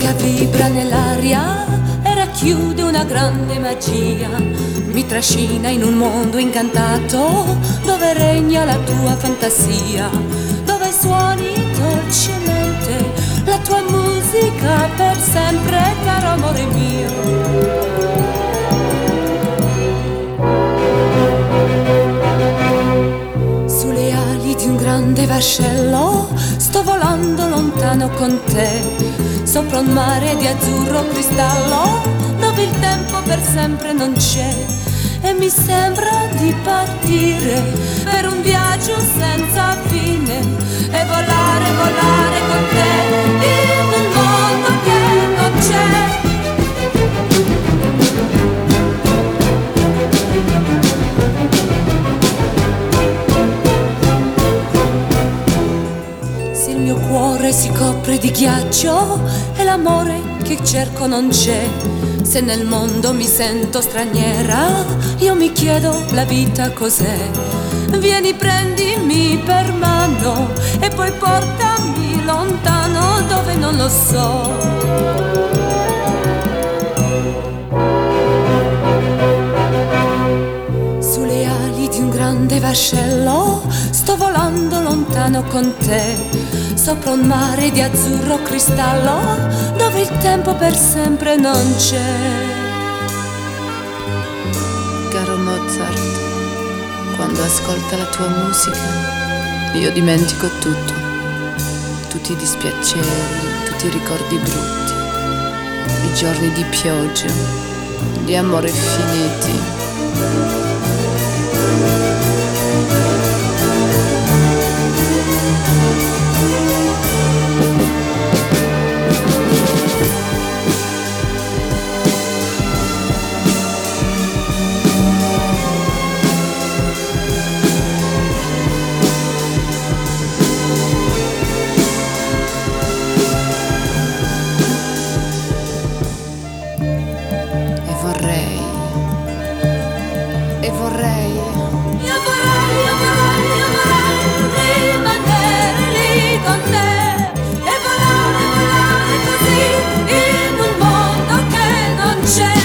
musica vibra nell'aria e racchiude una grande magia. Mi trascina in un mondo incantato dove regna la tua fantasia, dove suoni dolcemente la tua musica per sempre, caro amore mio. Sulle ali di un grande vascello sto volando lontano con te, sopra un mare di azzurro cristallo dove il tempo per sempre non c'è. E mi sembra di partire per un viaggio senza fine e volare, volare con te in un mondo che non c'è. Se il mio cuore si copre di ghiaccio e l'amore che cerco non c'è, se nel mondo mi sento straniera, io mi chiedo la vita cos'è. Vieni, prendimi per mano e poi portami lontano dove non lo so. Sulle ali di un grande vascello sto volando lontano con te, sopra un mare di azzurro cristallo dove il tempo per sempre non c'è. Caro Mozart, quando ascolto la tua musica io dimentico tutto, tutti i dispiaceri, tutti i ricordi brutti, i giorni di pioggia, di amore finiti. Rimanere lì con te e volare, volare così in un mondo che non c'è.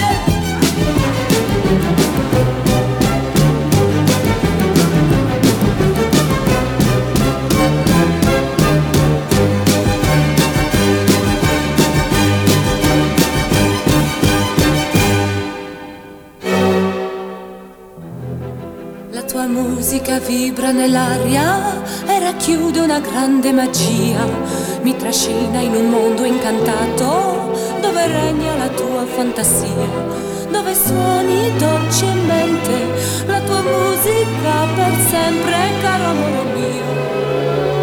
La tua musica vibra nell'aria e racchiude una grande magia. Mi trascina in un mondo incantato dove regna la tua fantasia, dove suoni dolcemente la tua musica per sempre, caro amore mio.